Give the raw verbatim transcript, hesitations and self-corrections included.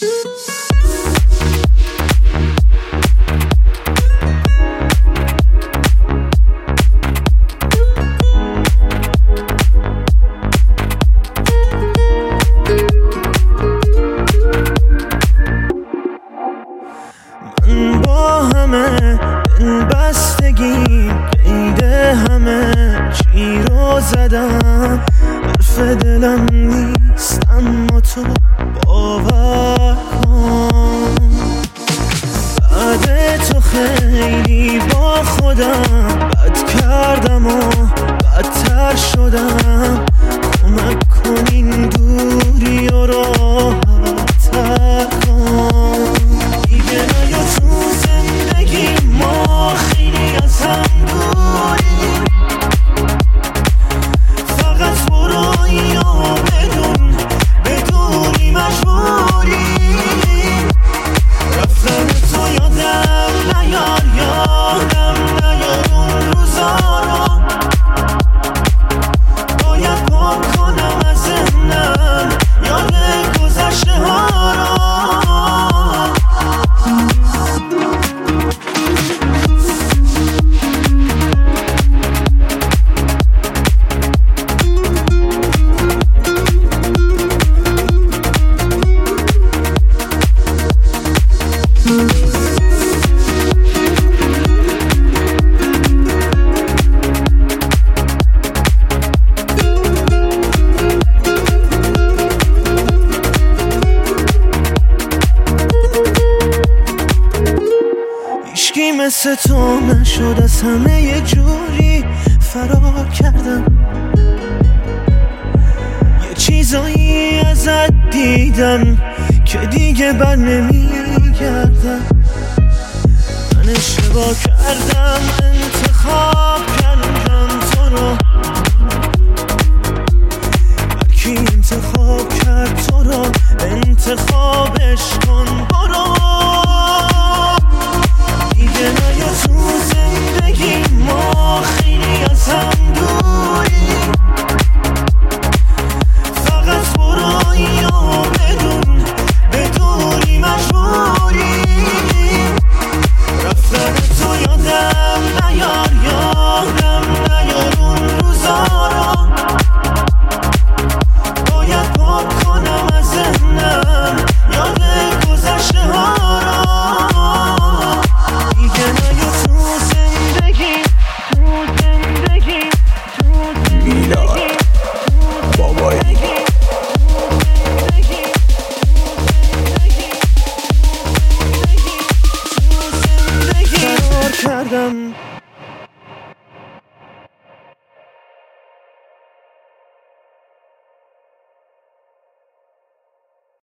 من با همه دل بستگی قید همه چی رو زدم، حرف دلم نیست اما تو باور کن. بعد تو خیلی با خودم بد کردم و بدتر شدم، کمک کن این دوری و راحت تر کن. دیگه نیا تو زندگی ما خیلی از هم دوریم، فقط برو یا بدون بدونی مجبوریم. رفتن تو یادم نیار یادم نیار اون روزا رو، باید پاک کنم از ذهنم یاد گذشته ها رو. هیچکی مثل تو نشد، از همه یه جوری فرار کردم. یه چیزایی ازت دیدم که دیگه بر نمیگردم. من اشتباه کردم انتخاب کردم تو رو، هرکی انتخاب کرد تو رو انتخابش کن برو. دیگه نیا تو زندگی ما خیلی از هم دوریم، فقط برو یا بدون بدونی مجبوریم. رفتن تو یادم نیار یادم نیار اون روزا رو، باید پاک کنم از ذهنم یاد گذشته ها رو. دیگه نیا تو زندگی تو زندگی تو زندگی بابای فرار کردم.